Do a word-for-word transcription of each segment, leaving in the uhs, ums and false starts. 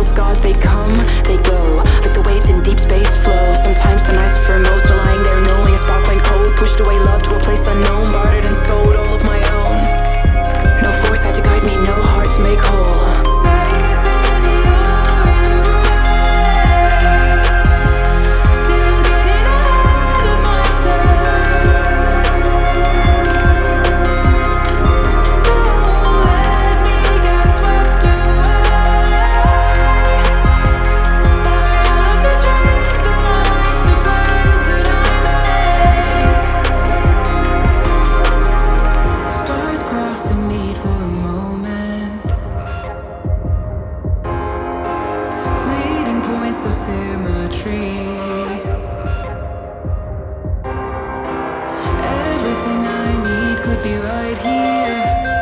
old scars, they come, they go, like the waves in deep space flow. Sometimes the nights are foremost, lying there knowing a spark went cold. Pushed away love to a place unknown, bartered and sold all of my own. No force had to guide me, no heart to make whole. Safe in your embrace, still getting out of myself. Don't let me get swept away by all of the dreams, the lights, the plans that I make. Stars cross and meet for a moment, fleeting points of symmetry. Everything I need could be right here.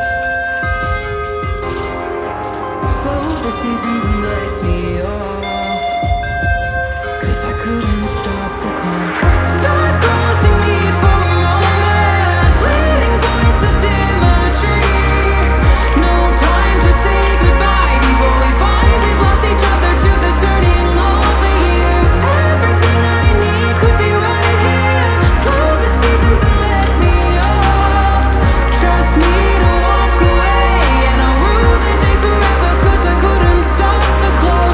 Slow the seasons and let me off, 'cause I couldn't stop the clock. Stars crossing meet for a moment, fleeting points of symmetry. No time to say goodbye before we find we've lost each other to the turning of the years. Everything I need could be right here. Slow the seasons and let me off. Trust me to walk away, and I'll rule the day forever, 'cause I couldn't stop the clock.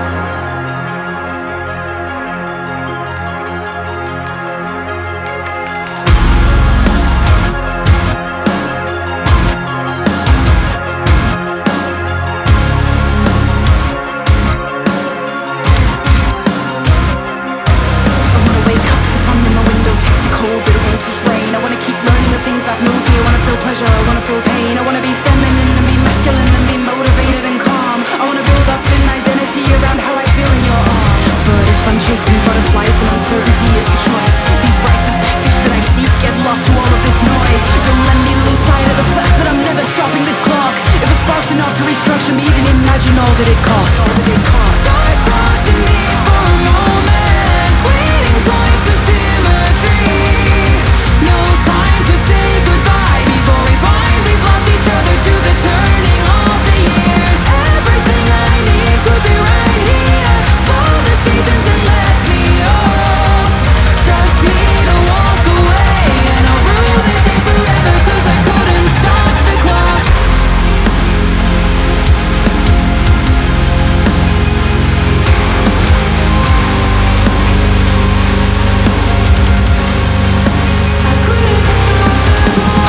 I wanna wake up to the sun in my window, taste the cold bitter winter's rain. I wanna keep learning the things that move me. I wanna feel pleasure, I wanna feel pain. I wanna be feminine and be masculine and be motivated and calm. I wanna build up an identity around how I feel in your arms. But if I'm chasing butterflies, then uncertainty is the choice. These rites of passage that I seek get lost to all of this noise. Don't let me lose sight of the fact that I'm never stopping this clock. If a spark's enough to restructure me, then imagine all that it costs. Stars crossing me for a moment, fleeting points of symmetry. No time to say goodbye before we find we've lost each other to the turning of the years. Everything I need could be right here. Slow the seasons and let me off. Trust me to walk away, and I'll rule the day forever, 'cause I couldn't stop the clock. I couldn't stop the clock.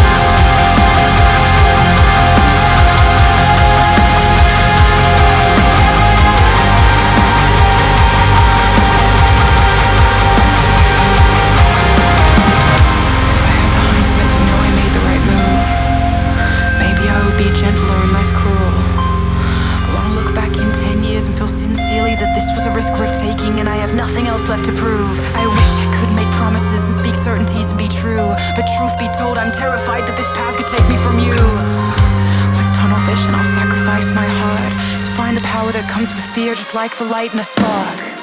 If I had the hindsight to know I made the right move, maybe I would be gentler and less cruel. I wanna look back in ten years and feel sincerely that this was a risk worth taking, and I have nothing else left to prove. I wish I could make promises and speak certainties and be true, but truth be told, I'm terrified that this path could take me from you. With tunnel vision, I'll sacrifice my heart to find the power that comes with fear, just like the light in a spark.